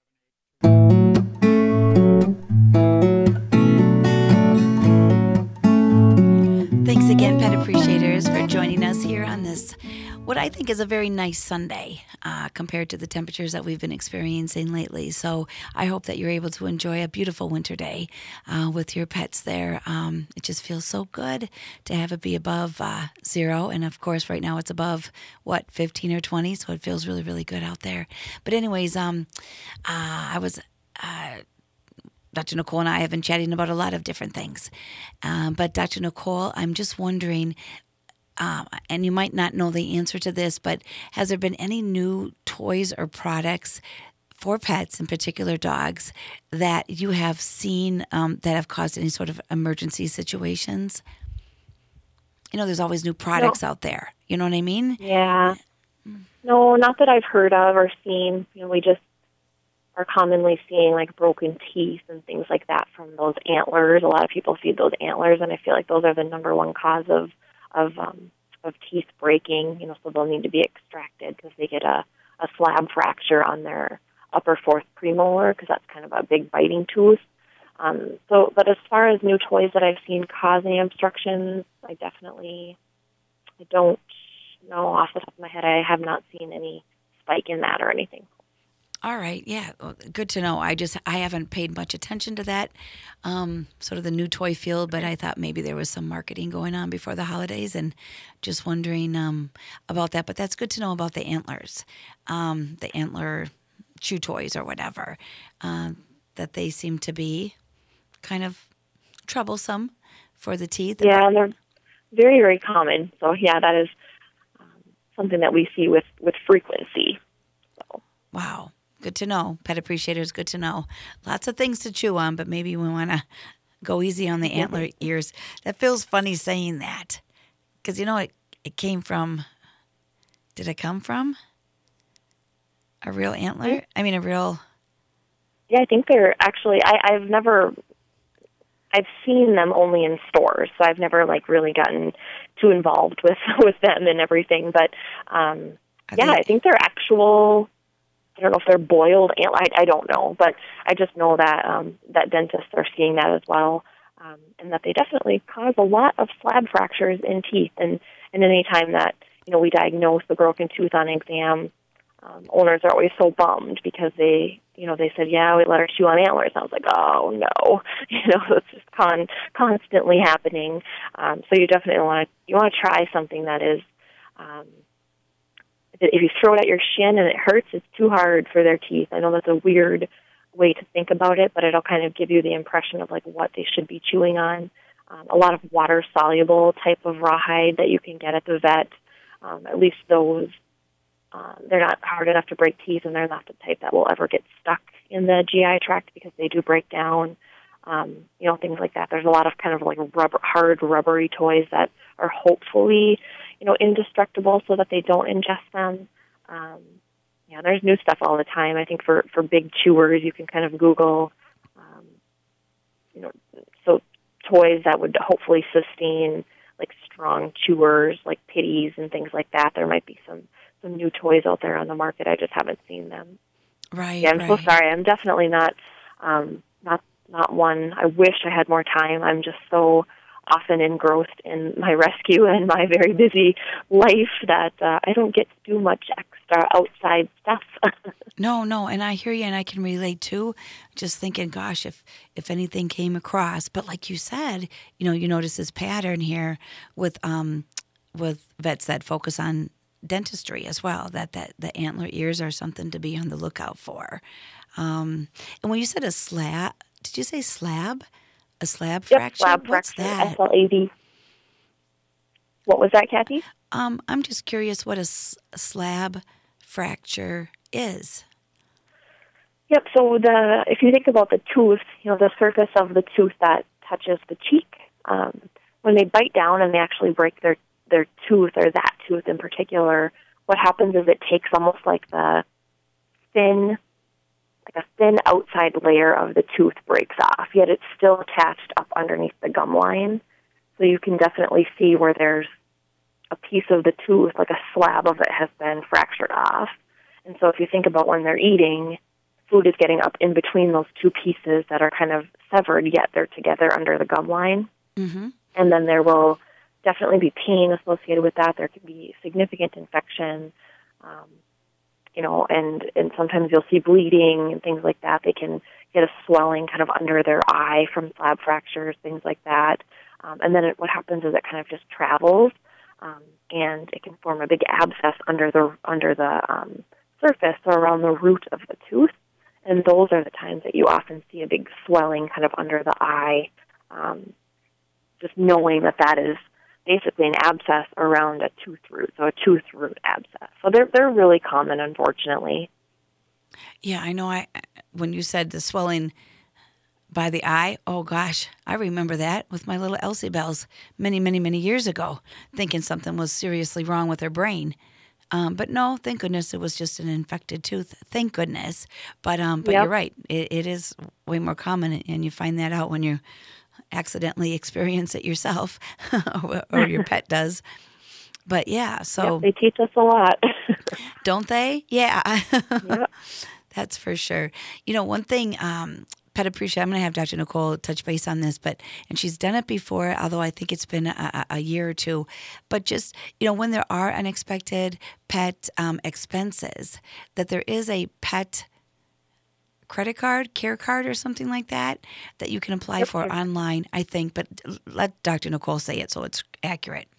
Thanks again, Pet Appreciators, for joining us here on this, what I think is a very nice Sunday uh, compared to the temperatures that we've been experiencing lately. So I hope that you're able to enjoy a beautiful winter day uh, with your pets there. Um, it just feels so good to have it be above uh, zero. And of course, right now it's above, what, fifteen or twenty. So it feels really, really good out there. But anyways, um, uh, I was... Uh, Doctor Nicole and I have been chatting about a lot of different things. Um, but Doctor Nicole, I'm just wondering, uh, and you might not know the answer to this, but has there been any new toys or products for pets, in particular dogs, that you have seen um, that have caused any sort of emergency situations? You know, there's always new products No. out there. You know what I mean? Yeah. No, not that I've heard of or seen. You know, we just are commonly seeing like broken teeth and things like that from those antlers. A lot of people feed those antlers, and I feel like those are the number one cause of of um, of teeth breaking. You know, so they'll need to be extracted because they get a, a slab fracture on their upper fourth premolar, because that's kind of a big biting tooth. Um, so, but as far as new toys that I've seen causing obstructions, I definitely I don't know off the top of my head. I have not seen any spike in that or anything. All right, yeah, well, good to know. I just I haven't paid much attention to that, um, sort of the new toy field, but I thought maybe there was some marketing going on before the holidays, and just wondering um, about that. But that's good to know about the antlers, um, the antler chew toys or whatever, uh, that they seem to be kind of troublesome for the teeth. Yeah, and they're very, very common. So yeah, that is um, something that we see with, with frequency. So. Wow. Good to know. Pet appreciators, good to know. Lots of things to chew on, but maybe we want to go easy on the antler ears. That feels funny saying that. Because, you know, it, it came from, did it come from a real antler? I mean, a real... Yeah, I think they're actually, I, I've never, I've seen them only in stores, so I've never, like, really gotten too involved with, with them and everything. But, um, yeah, they- I think they're actual... I don't know if they're boiled antler. I, I don't know, but I just know that um, that dentists are seeing that as well, um, and that they definitely cause a lot of slab fractures in teeth. And, and any time that you know we diagnose the broken tooth on exam, um, owners are always so bummed because they you know they said, yeah, we let her chew on antlers. And I was like, oh no, you know it's just con constantly happening. Um, so you definitely want to you want to try something that is. Um, If you throw it at your shin and it hurts, it's too hard for their teeth. I know that's a weird way to think about it, but it'll kind of give you the impression of like what they should be chewing on. Um, a lot of water-soluble type of rawhide that you can get at the vet, um, at least those, um, they're not hard enough to break teeth, and they're not the type that will ever get stuck in the G I tract because they do break down, um, you know, things like that. There's a lot of kind of like rubber, hard, rubbery toys that are hopefully you know, indestructible so that they don't ingest them. Um, yeah, there's new stuff all the time. I think for, for big chewers, you can kind of Google, um, you know, so toys that would hopefully sustain, like, strong chewers, like pitties and things like that. There might be some, some new toys out there on the market. I just haven't seen them. Right, Yeah, I'm right. so sorry. I'm definitely not, um, not, not one. I wish I had more time. I'm just so often engrossed in my rescue and my very busy life that uh, I don't get to do much extra outside stuff. No, no, and I hear you, and I can relate too. Just thinking, gosh, if if anything came across, but like you said, you know, you notice this pattern here with um with vets that focus on dentistry as well. That that the antler ears are something to be on the lookout for. Um, and when you said a slab, did you say slab? A slab Yep, fracture? slab What's fracture, that? S L A B. What was that, Kathy? Um, I'm just curious what a, s- a slab fracture is. Yep. So the if you think about the tooth, you know, the surface of the tooth that touches the cheek, um, when they bite down and they actually break their their tooth or that tooth in particular, what happens is it takes almost like the thin. like a thin outside layer of the tooth breaks off, yet it's still attached up underneath the gum line. So you can definitely see where there's a piece of the tooth, like a slab of it, has been fractured off. And so if you think about when they're eating, food is getting up in between those two pieces that are kind of severed, yet they're together under the gum line. Mm-hmm. And then there will definitely be pain associated with that. There can be significant infection. Um, You know, and, and sometimes you'll see bleeding and things like that. They can get a swelling kind of under their eye from slab fractures, things like that. Um, and then it, what happens is it kind of just travels, um, and it can form a big abscess under the under the um, surface or around the root of the tooth. And those are the times that you often see a big swelling kind of under the eye, um, just knowing that that is basically an abscess around a tooth root, so a tooth root abscess. So they're they're really common, unfortunately. Yeah, I know. I when you said the swelling by the eye, oh gosh, I remember that with my little Elsie Bells many, many, many years ago, thinking something was seriously wrong with her brain. Um, but no, thank goodness it was just an infected tooth. Thank goodness. But um, but Yep. you're right. It, it is way more common, and you find that out when you accidentally experience it yourself, or, or your pet does. But yeah, so Yep, they teach us a lot. don't they? Yeah, Yep. that's for sure. You know, one thing. Um, Pet Appreciate. I'm going to have Doctor Nicole touch base on this, but and she's done it before, although I think it's been a, a year or two. But just, you know, when there are unexpected pet um, expenses, that there is a pet credit card, care card, or something like that that you can apply Yep. for online, I think. But let Doctor Nicole say it so it's accurate.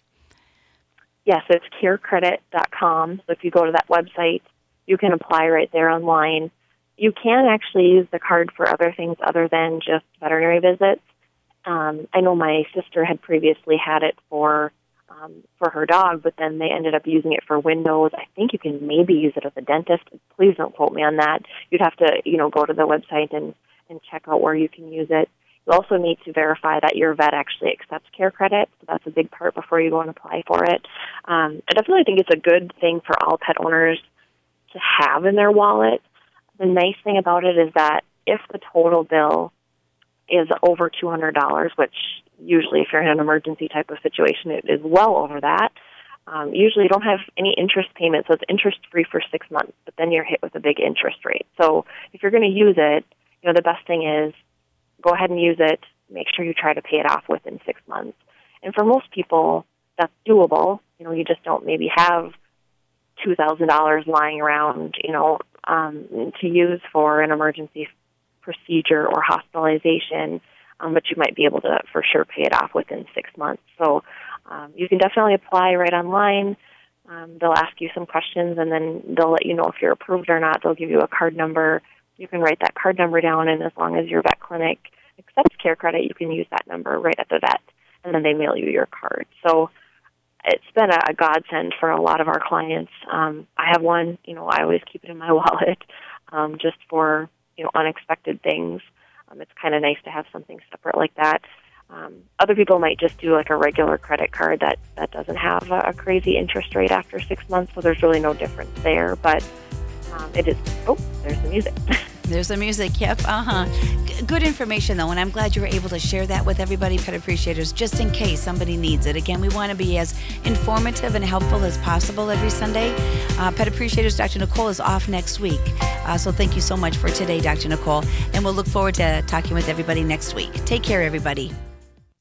Yes, it's care credit dot com. So if you go to that website, you can apply right there online. You can actually use the card for other things other than just veterinary visits. Um, I know my sister had previously had it for um, for her dog, but then they ended up using it for windows. I think you can maybe use it as a dentist. Please don't quote me on that. You'd have to, you know, go to the website and, and check out where you can use it. You also need to verify that your vet actually accepts care credit. So that's a big part before you go and apply for it. Um, I definitely think it's a good thing for all pet owners to have in their wallet. The nice thing about it is that if the total bill is over two hundred dollars, which usually if you're in an emergency type of situation, it is well over that, um, usually you don't have any interest payments, so it's interest-free for six months, but then you're hit with a big interest rate. So if you're going to use it, you know, the best thing is go ahead and use it. Make sure you try to pay it off within six months. And for most people, that's doable. You know, you just don't maybe have two thousand dollars lying around, you know, um, to use for an emergency procedure or hospitalization, um, but you might be able to for sure pay it off within six months. So um, you can definitely apply right online. Um, they'll ask you some questions, and then they'll let you know if you're approved or not. They'll give you a card number. You can write that card number down, and as long as your vet clinic accepts care credit, you can use that number right at the vet, and then they mail you your card. So it's been a, a godsend for a lot of our clients. Um, I have one, you know, I always keep it in my wallet um, just for, you know, unexpected things. Um, it's kind of nice to have something separate like that. Um, other people might just do like a regular credit card that, that doesn't have a, a crazy interest rate after six months, so there's really no difference there. But um, it is, oh, there's the music. There's the music, yep, uh-huh. G- good information, though, and I'm glad you were able to share that with everybody, Pet Appreciators, just in case somebody needs it. Again, we want to be as informative and helpful as possible every Sunday. Uh, Pet Appreciators, Doctor Nicole is off next week, uh, so thank you so much for today, Doctor Nicole, and we'll look forward to talking with everybody next week. Take care, everybody.